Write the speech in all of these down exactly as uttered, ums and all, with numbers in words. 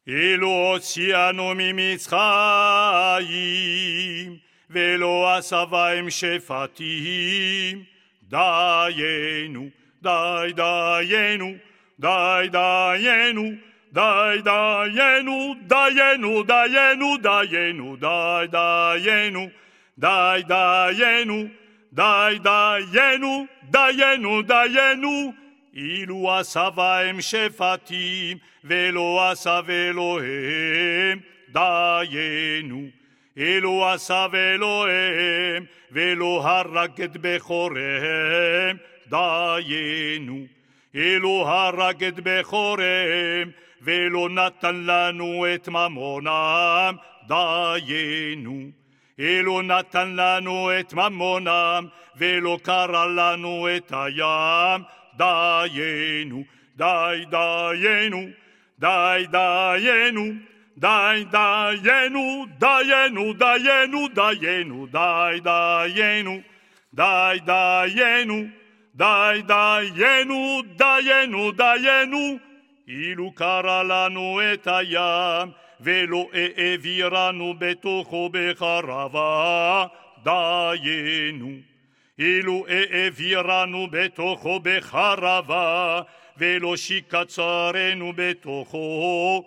אילו הוציאנו ממצרים, ולא עשה בהם שפטים, דיינו, די דיינו, די דיינו, די דיינו, דיינו, דיינו, דיינו, די דיינו, די דיינו, די דיינו, דיינו, דיינו, אילו עשה בהם שפטים, ולא עשה אלוהם, דיינו. אילו עשה אלוהם, ולא הרג את בכוריהם, דיינו. אילו הרג את בכוריהם, ולא נתן לנו את ממונם, דיינו. אילו נתן לנו את ממונם, ולא קרא לנו את הים, דיינו. די דיינו, די דיינו, די דיינו, דיינו, דיינו, דיינו, די דיינו, די דיינו, די דיינו, דיינו, דיינו, אילו קרא לנו את הים, ולא העבירנו בתוכו בחרבה, דיינו. אילו העבירנו בתוכו בחרבה, ולא שיקצרנו בתוכו,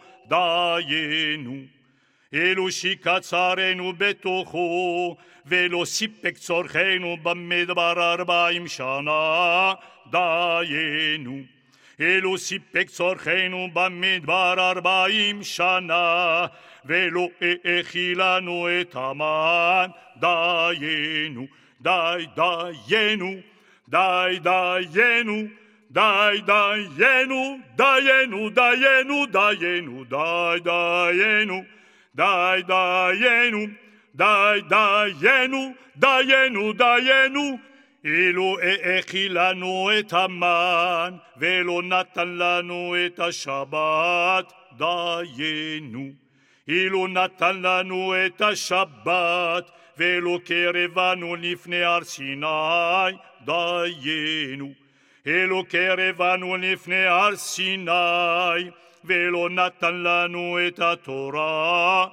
דיינו. אילו שיקצרנו בתוכו, ולא סיפק צורכנו במדבר ארבעים שנה, דיינו. אילו סיפק צורכנו במדבר ארבעים שנה, ולא האכילנו את המן, דיינו. די דיינו, די דיינו, די דיינו, דיינו, דיינו, דיינו, די דיינו, די דיינו, די דיינו, דיינו, דיינו, אילו האכילנו את המן, ולא נתן לנו את השבת, דיינו. אילו נתן לנו את השבת, ולא קרבנו לפני הר סיני, דיינו. אלו קרבנו לפני הר סיני, ולא נתן לנו את התורה,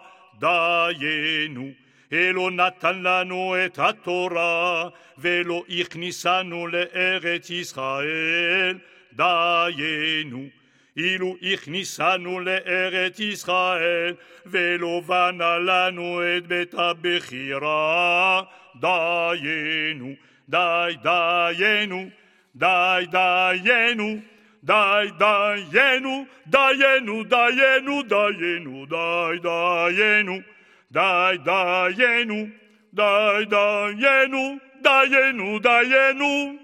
דיינו. אלו נתן לנו את התורה, ולא הכניסנו לארץ ישראל, דיינו. אילו הכניסנו לארץ ישראל, ולא בנה לנו את בית הבחירה, דיינו. די דיינו, די דיינו, די דיינו, דיינו, דיינו, דיינו, די דיינו, די דיינו, די דיינו, דיינו, דיינו.